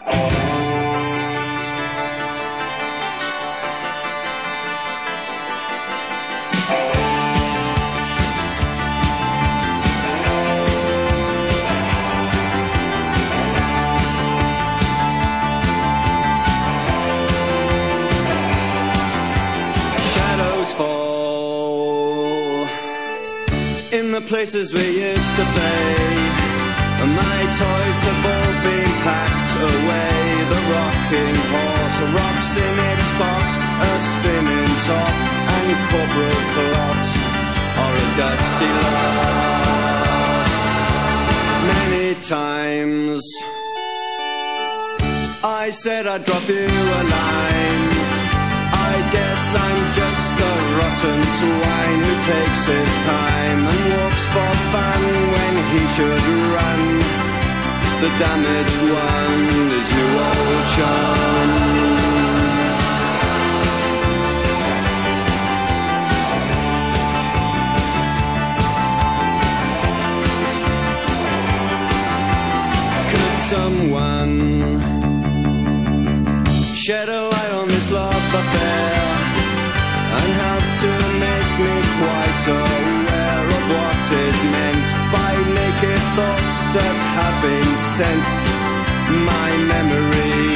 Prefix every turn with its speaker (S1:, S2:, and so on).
S1: In the places we used to play, my toys have all been packed away. The rocking horse rocks in its box, a spinning top and corporal clots, or a dusty lot. Many times I said I'd drop you a line. I guess I'm just a rotten swine who takes his time and walks for fun when he should run. The damaged one is your old chum. Could someone shed a light on this love affair and help to make me quite aware of what is meant by naked thoughts that have been sent? My memory